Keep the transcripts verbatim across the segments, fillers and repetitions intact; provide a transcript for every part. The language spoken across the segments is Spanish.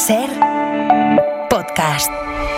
Ser Podcast.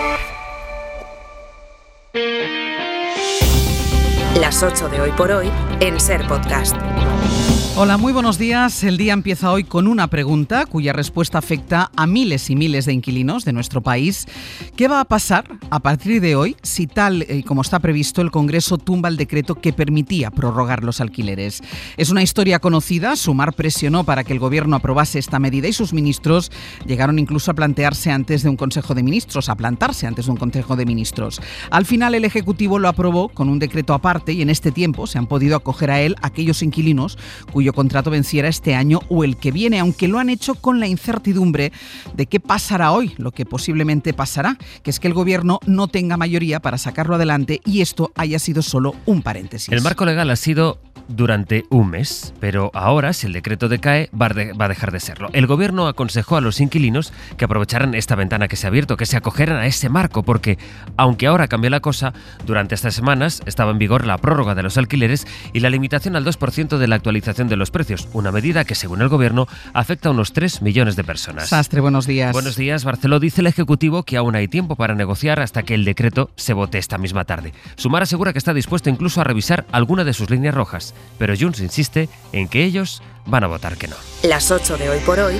Las ocho de hoy por hoy en Ser Podcast. Hola, muy buenos días. El día empieza hoy con una pregunta cuya respuesta afecta a miles y miles de inquilinos de nuestro país. ¿Qué va a pasar a partir de hoy si, tal y como está previsto, el Congreso tumba el decreto que permitía prorrogar los alquileres? Es una historia conocida. Sumar presionó para que el Gobierno aprobase esta medida y sus ministros llegaron incluso a plantearse antes de un Consejo de Ministros, a plantarse antes de un Consejo de Ministros. Al final, el Ejecutivo lo aprobó con un decreto aparte y en este tiempo se han podido acoger a él aquellos inquilinos cuyo contrato venciera este año o el que viene, aunque lo han hecho con la incertidumbre de qué pasará hoy, lo que posiblemente pasará, que es que el Gobierno no tenga mayoría para sacarlo adelante y esto haya sido solo un paréntesis. El marco legal ha sido durante un mes, pero ahora, si el decreto decae, va a dejar de serlo. El Gobierno aconsejó a los inquilinos que aprovecharan esta ventana que se ha abierto, que se acogeran a ese marco, porque, aunque ahora cambia la cosa, durante estas semanas estaba en vigor la prórroga de los alquileres y la limitación al dos por ciento de la actualización de los precios, una medida que, según el Gobierno, afecta a unos tres millones de personas. Sastre, buenos días. Buenos días, Barceló. Dice el Ejecutivo que aún hay tiempo para negociar hasta que el decreto se vote esta misma tarde. Sumar asegura que está dispuesto incluso a revisar alguna de sus líneas rojas, pero Junts insiste en que ellos van a votar que no. Las ocho de hoy por hoy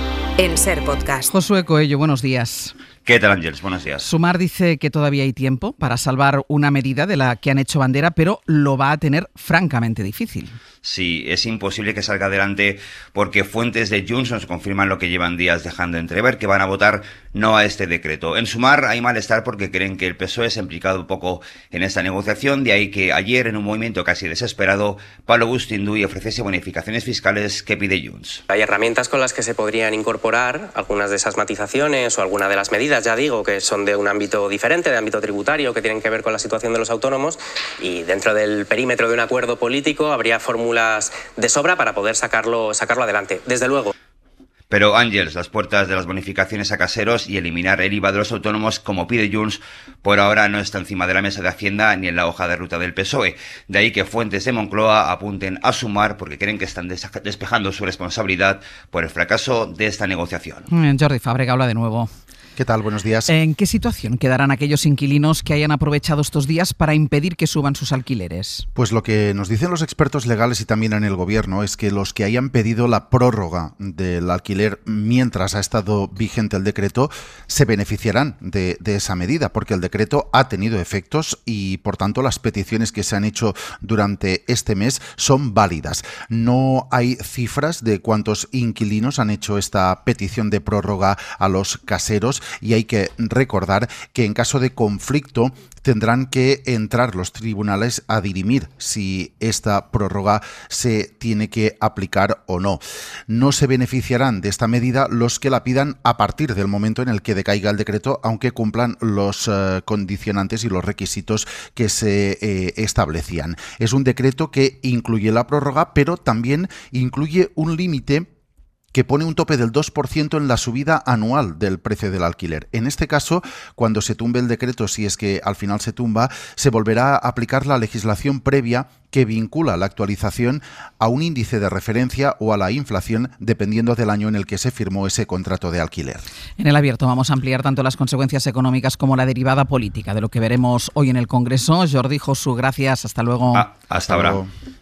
en Ser Podcast. Josué Coello, buenos días. ¿Qué tal, Ángeles? Buenos días. Sumar dice que todavía hay tiempo para salvar una medida de la que han hecho bandera, pero lo va a tener francamente difícil. Sí, es imposible que salga adelante porque fuentes de Junts nos confirman lo que llevan días dejando entrever, que van a votar no a este decreto. En Sumar hay malestar porque creen que el P S O E se ha implicado un poco en esta negociación, de ahí que ayer, en un movimiento casi desesperado, Pablo Bustinduy ofreciese bonificaciones fiscales que pide Junts. Hay herramientas con las que se podrían incorporar algunas de esas matizaciones o alguna de las medidas, ya digo, que son de un ámbito diferente, de ámbito tributario, que tienen que ver con la situación de los autónomos, y dentro del perímetro de un acuerdo político habría fórmulas de sobra para poder sacarlo, sacarlo adelante, desde luego. Pero, Ángeles, las puertas de las bonificaciones a caseros y eliminar el I V A de los autónomos, como pide Junts, por ahora no está encima de la mesa de Hacienda ni en la hoja de ruta del P S O E. De ahí que fuentes de Moncloa apunten a Sumar porque creen que están despejando su responsabilidad por el fracaso de esta negociación. Jordi Fàbrega habla de nuevo. ¿Qué tal? Buenos días. ¿En qué situación quedarán aquellos inquilinos que hayan aprovechado estos días para impedir que suban sus alquileres? Pues lo que nos dicen los expertos legales y también en el Gobierno es que los que hayan pedido la prórroga del alquiler mientras ha estado vigente el decreto se beneficiarán de, de esa medida, porque el decreto ha tenido efectos y, por tanto, las peticiones que se han hecho durante este mes son válidas. No hay cifras de cuántos inquilinos han hecho esta petición de prórroga a los caseros, y hay que recordar que en caso de conflicto tendrán que entrar los tribunales a dirimir si esta prórroga se tiene que aplicar o no. No se beneficiarán de esta medida los que la pidan a partir del momento en el que decaiga el decreto, aunque cumplan los uh, condicionantes y los requisitos que se eh, establecían. Es un decreto que incluye la prórroga, pero también incluye un límite que pone un tope del dos por ciento en la subida anual del precio del alquiler. En este caso, cuando se tumbe el decreto, si es que al final se tumba, se volverá a aplicar la legislación previa que vincula la actualización a un índice de referencia o a la inflación, dependiendo del año en el que se firmó ese contrato de alquiler. En el abierto vamos a ampliar tanto las consecuencias económicas como la derivada política de lo que veremos hoy en el Congreso. Jordi, Josu, gracias. Hasta luego. Ah, hasta ahora.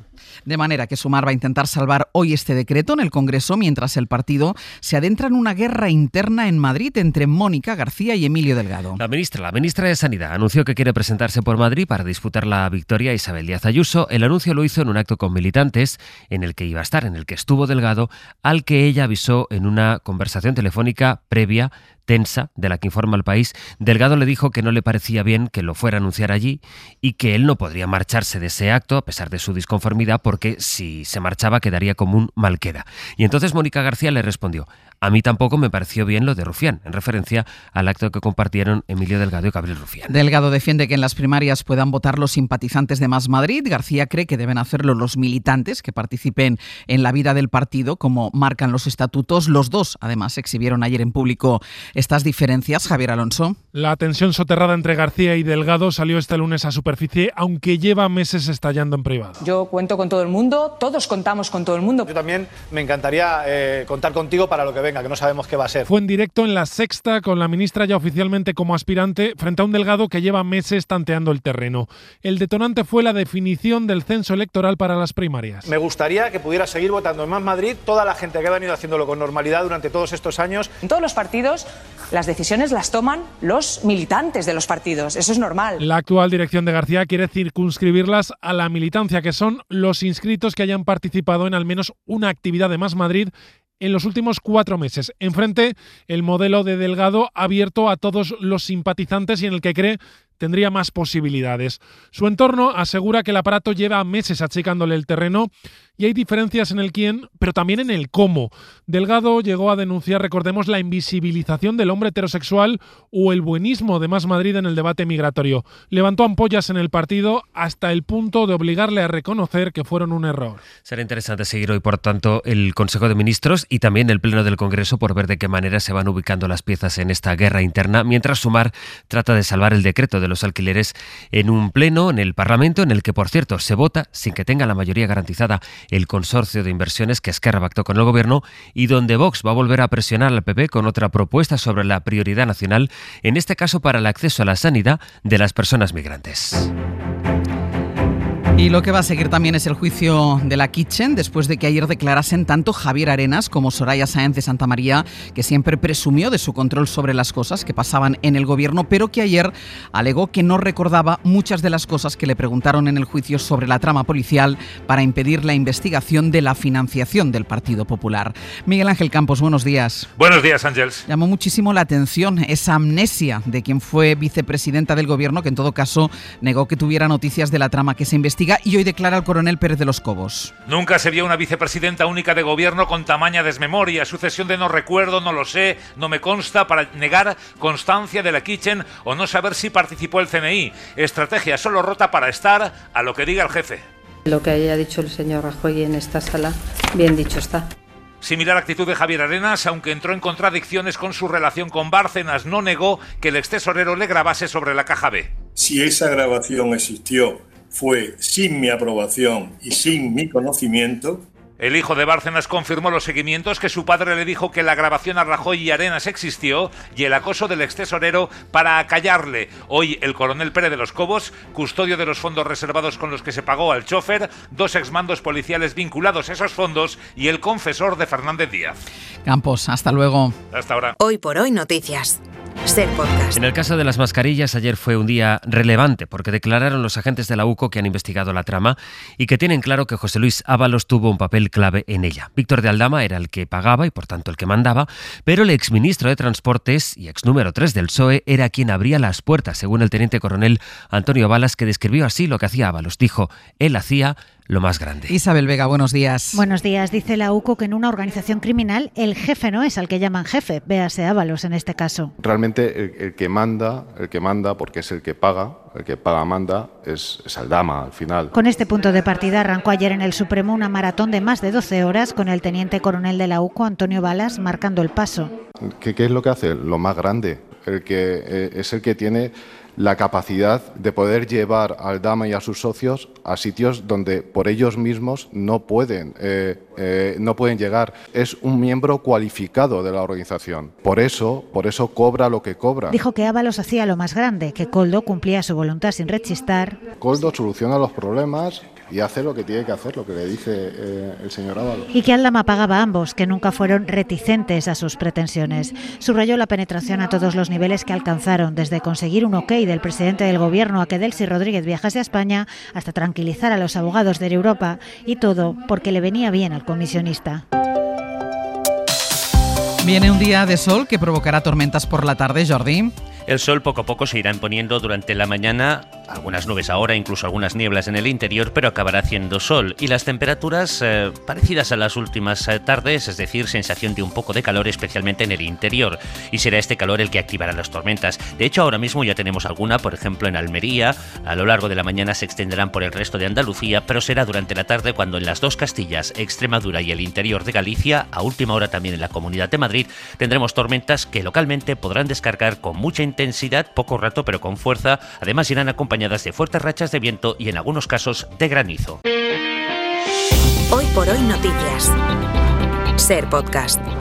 De manera que Sumar va a intentar salvar hoy este decreto en el Congreso mientras el partido se adentra en una guerra interna en Madrid entre Mónica García y Emilio Delgado. La ministra, la ministra de Sanidad anunció que quiere presentarse por Madrid para disputar la victoria a Isabel Díaz Ayuso. El anuncio lo hizo en un acto con militantes en el que iba a estar, en el que estuvo Delgado, al que ella avisó en una conversación telefónica previa tensa, de la que informa El País. Delgado le dijo que no le parecía bien que lo fuera a anunciar allí y que él no podría marcharse de ese acto a pesar de su disconformidad, porque si se marchaba quedaría como un mal queda. Y entonces Mónica García le respondió: a mí tampoco me pareció bien lo de Rufián, en referencia al acto que compartieron Emilio Delgado y Gabriel Rufián. Delgado defiende que en las primarias puedan votar los simpatizantes de Más Madrid. García cree que deben hacerlo los militantes que participen en la vida del partido, como marcan los estatutos. Los dos, además, exhibieron ayer en público estas diferencias. Javier Alonso. La tensión soterrada entre García y Delgado salió este lunes a superficie, aunque lleva meses estallando en privado. Yo cuento con todo el mundo, todos contamos con todo el mundo. Yo también me encantaría eh, contar contigo para lo que venga. venga, que no sabemos qué va a ser. Fue en directo en La Sexta con la ministra ya oficialmente como aspirante frente a un Delgado que lleva meses tanteando el terreno. El detonante fue la definición del censo electoral para las primarias. Me gustaría que pudiera seguir votando en Más Madrid toda la gente que ha venido haciéndolo con normalidad durante todos estos años. En todos los partidos las decisiones las toman los militantes de los partidos, eso es normal. La actual dirección de García quiere circunscribirlas a la militancia, que son los inscritos que hayan participado en al menos una actividad de Más Madrid en los últimos cuatro meses. Enfrente, el modelo de Delgado abierto a todos los simpatizantes y en el que cree tendría más posibilidades. Su entorno asegura que el aparato lleva meses achicándole el terreno y hay diferencias en el quién, pero también en el cómo. Delgado llegó a denunciar, recordemos, la invisibilización del hombre heterosexual o el buenismo de Más Madrid en el debate migratorio. Levantó ampollas en el partido hasta el punto de obligarle a reconocer que fueron un error. Será interesante seguir hoy, por tanto, el Consejo de Ministros y también el Pleno del Congreso por ver de qué manera se van ubicando las piezas en esta guerra interna, mientras Sumar trata de salvar el decreto de los alquileres en un pleno en el Parlamento, en el que, por cierto, se vota sin que tenga la mayoría garantizada el consorcio de inversiones que Esquerra pactó con el Gobierno y donde Vox va a volver a presionar al P P con otra propuesta sobre la prioridad nacional, en este caso para el acceso a la sanidad de las personas migrantes. Y lo que va a seguir también es el juicio de la Kitchen, después de que ayer declarasen tanto Javier Arenas como Soraya Sáenz de Santamaría, que siempre presumió de su control sobre las cosas que pasaban en el gobierno, pero que ayer alegó que no recordaba muchas de las cosas que le preguntaron en el juicio sobre la trama policial para impedir la investigación de la financiación del Partido Popular. Miguel Ángel Campos, buenos días. Buenos días, Ángels. Llamó muchísimo la atención esa amnesia de quien fue vicepresidenta del gobierno, que en todo caso negó que tuviera noticias de la trama que se investiga, y hoy declara el coronel Pérez de los Cobos. Nunca se vio una vicepresidenta única de gobierno con tamaña desmemoria, sucesión de no recuerdo, no lo sé, no me consta, para negar constancia de la Kitchen o no saber si participó el C N I. Estrategia solo rota para estar a lo que diga el jefe. Lo que haya dicho el señor Rajoy en esta sala, bien dicho está. Similar actitud de Javier Arenas, aunque entró en contradicciones con su relación con Bárcenas, no negó que el extesorero le grabase sobre la caja B. Si esa grabación existió, fue sin mi aprobación y sin mi conocimiento. El hijo de Bárcenas confirmó los seguimientos, que su padre le dijo que la grabación a Rajoy y Arenas existió, y el acoso del extesorero para acallarle. Hoy el coronel Pérez de los Cobos, custodio de los fondos reservados con los que se pagó al chofer, dos exmandos policiales vinculados a esos fondos y el confesor de Fernández Díaz. Campos, hasta luego. Hasta ahora. Hoy por hoy noticias. Ser Podcast. En el caso de las mascarillas, ayer fue un día relevante porque declararon los agentes de la U C O que han investigado la trama y que tienen claro que José Luis Ábalos tuvo un papel clave en ella. Víctor de Aldama era el que pagaba y por tanto el que mandaba, pero el exministro de Transportes y ex número tres del P S O E era quien abría las puertas, según el teniente coronel Antonio Balas, que describió así lo que hacía Ábalos. Dijo, él hacía lo más grande. Isabel Vega, buenos días. Buenos días. Dice la U C O que en una organización criminal el jefe no es al que llaman jefe, véase Ábalos en este caso. Realmente el, el que manda, el que manda, porque es el que paga, el que paga manda, es, es Aldama al final. Con este punto de partida arrancó ayer en el Supremo una maratón de más de doce horas con el teniente coronel de la U C O, Antonio Balas, marcando el paso. ¿Qué, qué es lo que hace? Lo más grande, el que eh, es el que tiene la capacidad de poder llevar a Aldama y a sus socios a sitios donde por ellos mismos no pueden, eh, eh, no pueden llegar. Es un miembro cualificado de la organización. Por eso, por eso cobra lo que cobra. Dijo que Ábalos hacía lo más grande, que Koldo cumplía su voluntad sin rechistar. Koldo soluciona los problemas y hace lo que tiene que hacer, lo que le dice eh, el señor Ábalos. Y que Aldama pagaba a ambos, que nunca fueron reticentes a sus pretensiones. Subrayó la penetración a todos los niveles que alcanzaron, desde conseguir un ok del presidente del gobierno a que Delcy Rodríguez viajase a España, hasta tranquilizar a los abogados de Europa, y todo porque le venía bien al comisionista. Viene un día de sol que provocará tormentas por la tarde, Jordi. El sol poco a poco se irá imponiendo durante la mañana, algunas nubes ahora, incluso algunas nieblas en el interior, pero acabará haciendo sol. Y las temperaturas eh, parecidas a las últimas eh, tardes, es decir, sensación de un poco de calor, especialmente en el interior. Y será este calor el que activará las tormentas. De hecho, ahora mismo ya tenemos alguna, por ejemplo en Almería. A lo largo de la mañana se extenderán por el resto de Andalucía, pero será durante la tarde cuando en las dos Castillas, Extremadura y el interior de Galicia, a última hora también en la Comunidad de Madrid, tendremos tormentas que localmente podrán descargar con mucha intensidad, poco rato pero con fuerza. Además irán acompañadas de fuertes rachas de viento y en algunos casos de granizo. Hoy por hoy noticias. Ser Podcast.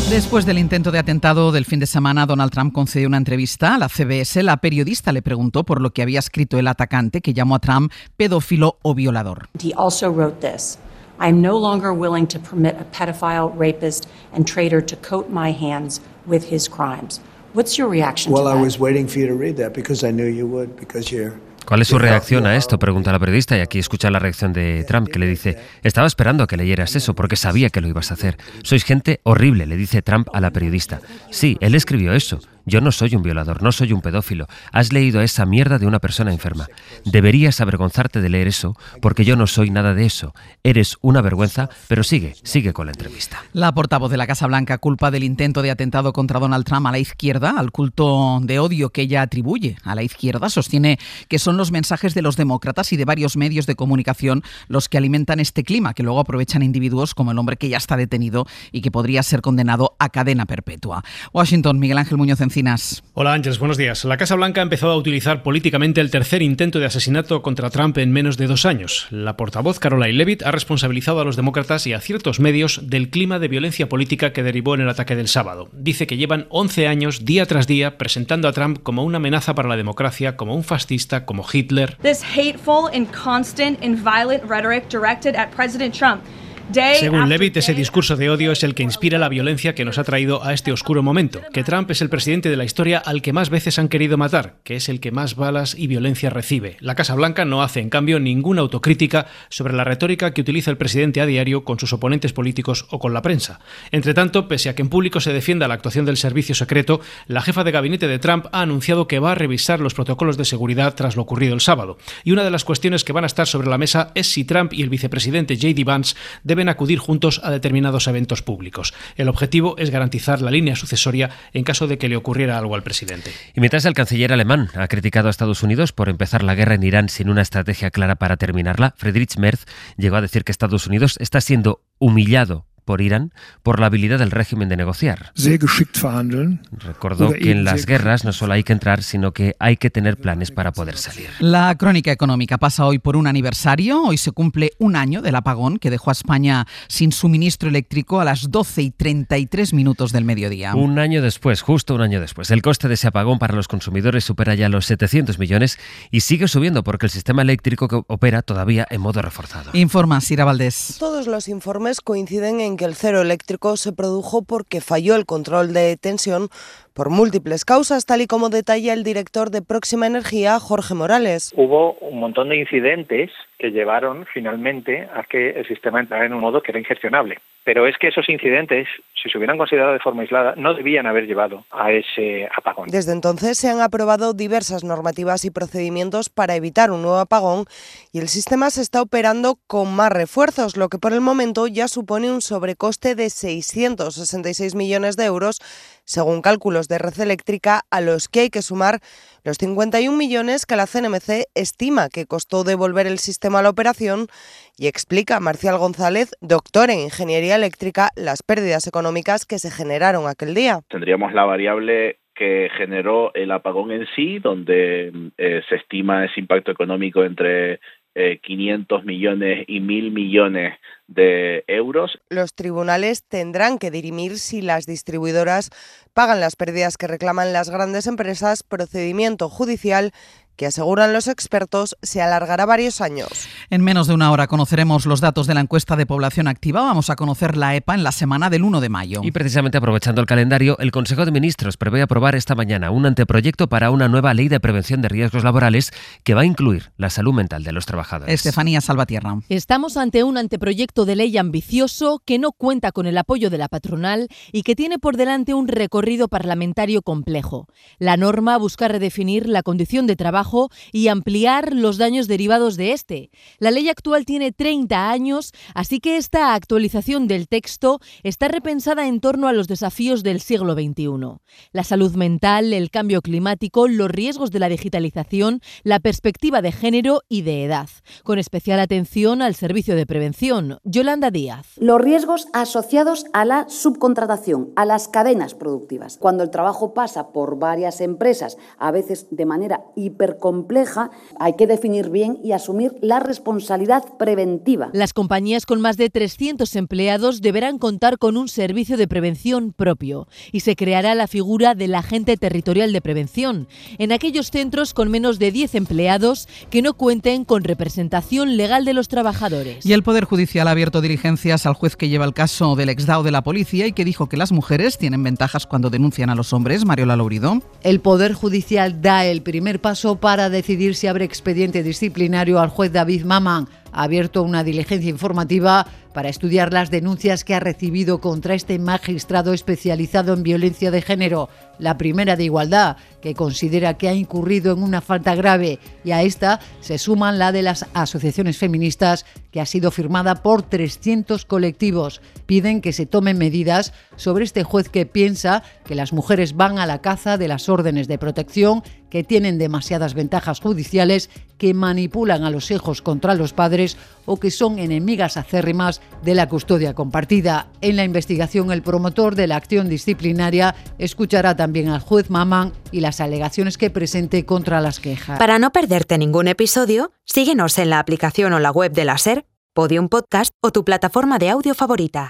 Después del intento de atentado del fin de semana, Donald Trump concedió una entrevista a la C B S. La periodista le preguntó por lo que había escrito el atacante, que llamó a Trump pedófilo o violador. He also wrote this. I am no longer willing to permit a pedophile, rapist and traitor to coat my hands with his crimes. What's your reaction to that? Well, I was waiting for you to read that because I knew you would, because you're ¿Cuál es su reacción a esto?, pregunta la periodista, y aquí escucha la reacción de Trump, que le dice: estaba esperando a que leyeras eso porque sabía que lo ibas a hacer. Sois gente horrible, le dice Trump a la periodista. Sí, él escribió eso. Yo no soy un violador, no soy un pedófilo. Has leído esa mierda de una persona enferma. Deberías avergonzarte de leer eso, porque yo no soy nada de eso. Eres una vergüenza, pero sigue, sigue con la entrevista. La portavoz de la Casa Blanca culpa del intento de atentado contra Donald Trump a la izquierda, al culto de odio que ella atribuye a la izquierda. Sostiene que son los mensajes de los demócratas y de varios medios de comunicación los que alimentan este clima, que luego aprovechan individuos como el hombre que ya está detenido y que podría ser condenado a cadena perpetua. Washington, Miguel Ángel Muñoz Encinas. Hola Ángeles, buenos días. La Casa Blanca ha empezado a utilizar políticamente el tercer intento de asesinato contra Trump en menos de dos años. La portavoz Caroline Leavitt ha responsabilizado a los demócratas y a ciertos medios del clima de violencia política que derivó en el ataque del sábado. Dice que llevan once años, día tras día, presentando a Trump como una amenaza para la democracia, como un fascista, como Hitler. This hateful and constant and violent rhetoric directed at President Trump. Según Leavitt, ese discurso de odio es el que inspira la violencia que nos ha traído a este oscuro momento, que Trump es el presidente de la historia al que más veces han querido matar, que es el que más balas y violencia recibe. La Casa Blanca no hace, en cambio, ninguna autocrítica sobre la retórica que utiliza el presidente a diario con sus oponentes políticos o con la prensa. Entre tanto, pese a que en público se defienda la actuación del servicio secreto, la jefa de gabinete de Trump ha anunciado que va a revisar los protocolos de seguridad tras lo ocurrido el sábado. Y una de las cuestiones que van a estar sobre la mesa es si Trump y el vicepresidente J D Vance deben deben acudir juntos a determinados eventos públicos. El objetivo es garantizar la línea sucesoria en caso de que le ocurriera algo al presidente. Y mientras, el canciller alemán ha criticado a Estados Unidos por empezar la guerra en Irán sin una estrategia clara para terminarla, Friedrich Merz llegó a decir que Estados Unidos está siendo humillado por Irán por la habilidad del régimen de negociar. Recordó que en las guerras no solo hay que entrar, sino que hay que tener planes para poder salir. La crónica económica pasa hoy por un aniversario. Hoy se cumple un año del apagón que dejó a España sin suministro eléctrico a las doce y treinta y tres minutos del mediodía. Un año después, justo un año después, el coste de ese apagón para los consumidores supera ya los setecientos millones y sigue subiendo porque el sistema eléctrico que opera todavía en modo reforzado. Informa Sira Valdés. Todos los informes coinciden en que el cero eléctrico se produjo porque falló el control de tensión por múltiples causas, tal y como detalla el director de Próxima Energía, Jorge Morales. Hubo un montón de incidentes que llevaron finalmente a que el sistema entrara en un modo que era ingestionable. Pero es que esos incidentes, si se hubieran considerado de forma aislada, no debían haber llevado a ese apagón. Desde entonces se han aprobado diversas normativas y procedimientos para evitar un nuevo apagón y el sistema se está operando con más refuerzos, lo que por el momento ya supone un sobrecoste de seiscientos sesenta y seis millones de euros, según cálculos de Red Eléctrica, a los que hay que sumar los cincuenta y un millones que la C N M C estima que costó devolver el sistema a la operación, y explica Marcial González, doctor en Ingeniería Eléctrica, las pérdidas económicas que se generaron aquel día. Tendríamos la variable que generó el apagón en sí, donde eh, se estima ese impacto económico entre eh, quinientos millones y mil millones de euros. Los tribunales tendrán que dirimir si las distribuidoras pagan las pérdidas que reclaman las grandes empresas, procedimiento judicial que, aseguran los expertos, se alargará varios años. En menos de una hora conoceremos los datos de la encuesta de población activa. Vamos a conocer la E P A en la semana del uno de mayo. Y precisamente aprovechando el calendario, el Consejo de Ministros prevé aprobar esta mañana un anteproyecto para una nueva ley de prevención de riesgos laborales que va a incluir la salud mental de los trabajadores. Estefanía Salvatierra. Estamos ante un anteproyecto de ley ambicioso que no cuenta con el apoyo de la patronal y que tiene por delante un recorrido parlamentario complejo. La norma busca redefinir la condición de trabajo y ampliar los daños derivados de este. La ley actual tiene treinta años, así que esta actualización del texto está repensada en torno a los desafíos del siglo veintiuno. La salud mental, el cambio climático, los riesgos de la digitalización, la perspectiva de género y de edad, con especial atención al servicio de prevención. Yolanda Díaz. Los riesgos asociados a la subcontratación, a las cadenas productivas. Cuando el trabajo pasa por varias empresas, a veces de manera hiper súper compleja. Hay que definir bien y asumir la responsabilidad preventiva. Las compañías con más de trescientos empleados deberán contar con un servicio de prevención propio y se creará la figura del agente territorial de prevención en aquellos centros con menos de diez empleados que no cuenten con representación legal de los trabajadores. Y el Poder Judicial ha abierto diligencias al juez que lleva el caso del exdao de la policía y que dijo que las mujeres tienen ventajas cuando denuncian a los hombres. Mariola Lourido. El Poder Judicial da el primer paso para decidir si abre expediente disciplinario al juez David Mamán. Ha abierto una diligencia informativa para estudiar las denuncias que ha recibido contra este magistrado especializado en violencia de género. La primera de Igualdad, que considera que ha incurrido en una falta grave, y a esta se suman la de las asociaciones feministas, que ha sido firmada por trescientos colectivos. Piden que se tomen medidas sobre este juez que piensa que las mujeres van a la caza de las órdenes de protección, que tienen demasiadas ventajas judiciales, que manipulan a los hijos contra los padres o que son enemigas acérrimas de la custodia compartida. En la investigación, el promotor de la acción disciplinaria escuchará también al juez Mamán y las alegaciones que presente contra las quejas. Para no perderte ningún episodio, síguenos en la aplicación o la web de la SER, Podium Podcast o tu plataforma de audio favorita.